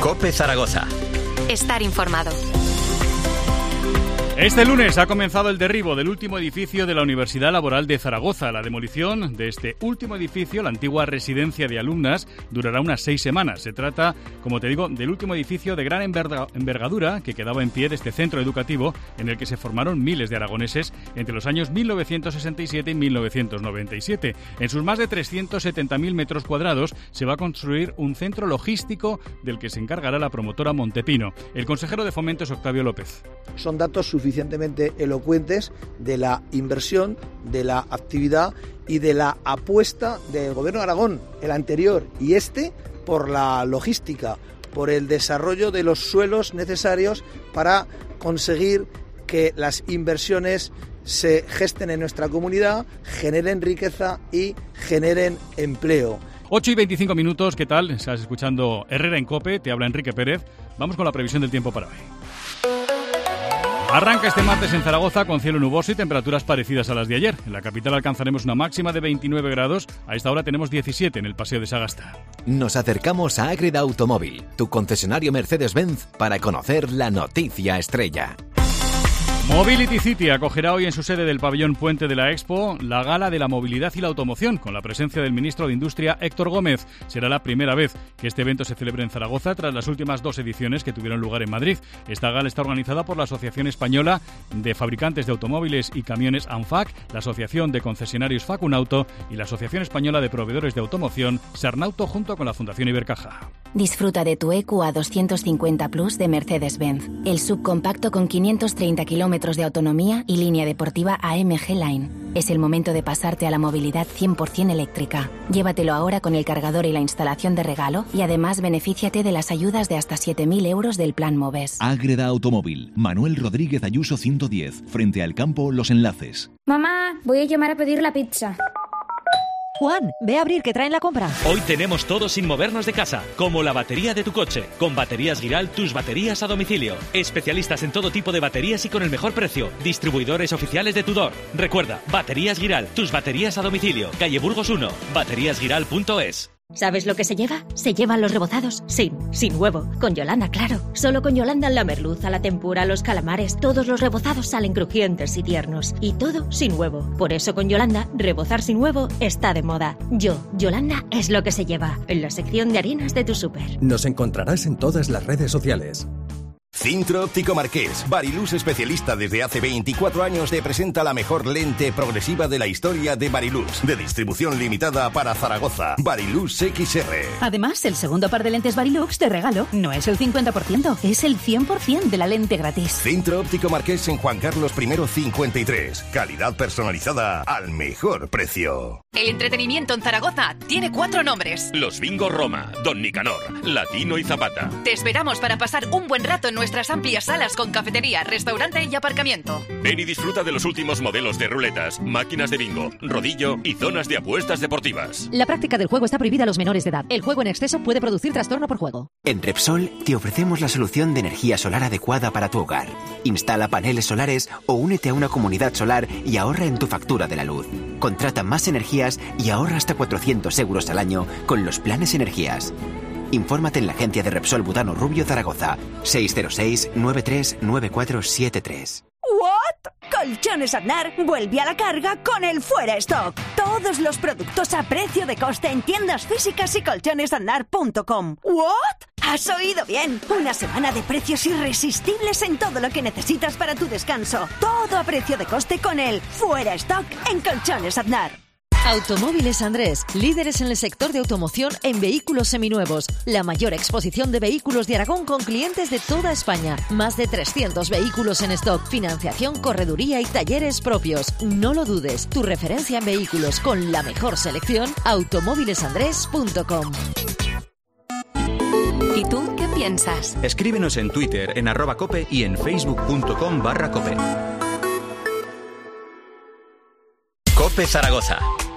COPE Zaragoza. Estar informado. Este lunes ha comenzado el derribo del último edificio de la Universidad Laboral de Zaragoza. La demolición de este último edificio, la antigua residencia de alumnas, durará unas 6 semanas. Se trata, como te digo, del último edificio de gran envergadura que quedaba en pie de este centro educativo en el que se formaron miles de aragoneses entre los años 1967 y 1997. En sus más de 370.000 metros cuadrados se va a construir un centro logístico del que se encargará la promotora Montepino. El consejero de Fomento es Octavio López. Son datos suficientemente elocuentes de la inversión, de la actividad y de la apuesta del Gobierno de Aragón, el anterior y este, por la logística, por el desarrollo de los suelos necesarios para conseguir que las inversiones se gesten en nuestra comunidad, generen riqueza y generen empleo. 8:25, ¿qué tal? Estás escuchando Herrera en COPE, te habla Enrique Pérez. Vamos con la previsión del tiempo para hoy. Arranca este martes en Zaragoza con cielo nuboso y temperaturas parecidas a las de ayer. En la capital alcanzaremos una máxima de 29 grados. A esta hora tenemos 17 en el Paseo de Sagasta. Nos acercamos a Ágreda Automóvil, tu concesionario Mercedes-Benz, para conocer la noticia estrella. Mobility City acogerá hoy en su sede del pabellón Puente de la Expo la Gala de la Movilidad y la Automoción, con la presencia del ministro de Industria Héctor Gómez. Será la primera vez que este evento se celebre en Zaragoza tras las últimas 2 ediciones que tuvieron lugar en Madrid. Esta gala está organizada por la Asociación Española de Fabricantes de Automóviles y Camiones ANFAC, la Asociación de Concesionarios Facunauto y la Asociación Española de Proveedores de Automoción Sarnauto, junto con la Fundación Ibercaja. Disfruta de tu EQA 250 Plus de Mercedes-Benz, el subcompacto con 530 kilómetros de autonomía y línea deportiva AMG Line. Es el momento de pasarte a la movilidad 100% eléctrica. Llévatelo ahora con el cargador y la instalación de regalo y además benefíciate de las ayudas de hasta 7.000 euros del Plan Moves. Ágreda Automóvil, Manuel Rodríguez Ayuso 110, frente al campo Los Enlaces. Mamá, voy a llamar a pedir la pizza. Juan, ve a abrir que traen la compra. Hoy tenemos todo sin movernos de casa, como la batería de tu coche. Con Baterías Giral, tus baterías a domicilio. Especialistas en todo tipo de baterías y con el mejor precio. Distribuidores oficiales de Tudor. Recuerda, Baterías Giral, tus baterías a domicilio. Calle Burgos 1, bateriasgiral.es. ¿Sabes lo que se lleva? Se llevan los rebozados sin huevo. Con Yolanda, claro. Solo con Yolanda la merluza, la tempura, los calamares, todos los rebozados salen crujientes y tiernos. Y todo sin huevo. Por eso con Yolanda, rebozar sin huevo está de moda. Yolanda es lo que se lleva. En la sección de harinas de tu súper. Nos encontrarás en todas las redes sociales. Centro Óptico Marqués. Barilux, especialista desde hace 24 años, te presenta la mejor lente progresiva de la historia de Barilux, de distribución limitada para Zaragoza. Barilux XR. Además, el segundo par de lentes Barilux de regalo no es el 50%, es el 100% de la lente gratis. Centro Óptico Marqués en Juan Carlos I 53. Calidad personalizada al mejor precio. El entretenimiento en Zaragoza tiene 4 nombres. Los Bingo Roma, Don Nicanor, Latino y Zapata. Te esperamos para pasar un buen rato en nuestras amplias salas con cafetería, restaurante y aparcamiento. Ven y disfruta de los últimos modelos de ruletas, máquinas de bingo, rodillo y zonas de apuestas deportivas. La práctica del juego está prohibida a los menores de edad. El juego en exceso puede producir trastorno por juego. En Repsol te ofrecemos la solución de energía solar adecuada para tu hogar. Instala paneles solares o únete a una comunidad solar y ahorra en tu factura de la luz. Contrata más energías y ahorra hasta 400 euros al año con los planes Energías. Infórmate en la agencia de Repsol Butano Rubio Zaragoza, 606-939473. ¿What? Colchones Aznar vuelve a la carga con el Fuera Stock. Todos los productos a precio de coste en tiendas físicas y colchonesaznar.com. ¿What? ¿Has oído bien? Una semana de precios irresistibles en todo lo que necesitas para tu descanso. Todo a precio de coste con el Fuera Stock en Colchones Aznar. Automóviles Andrés, líderes en el sector de automoción en vehículos seminuevos. La mayor exposición de vehículos de Aragón con clientes de toda España. Más de 300 vehículos en stock, financiación, correduría y talleres propios. No lo dudes, tu referencia en vehículos con la mejor selección, automóvilesandrés.com. ¿Y tú qué piensas? Escríbenos en Twitter en @cope y en facebook.com/cope. COPE Zaragoza.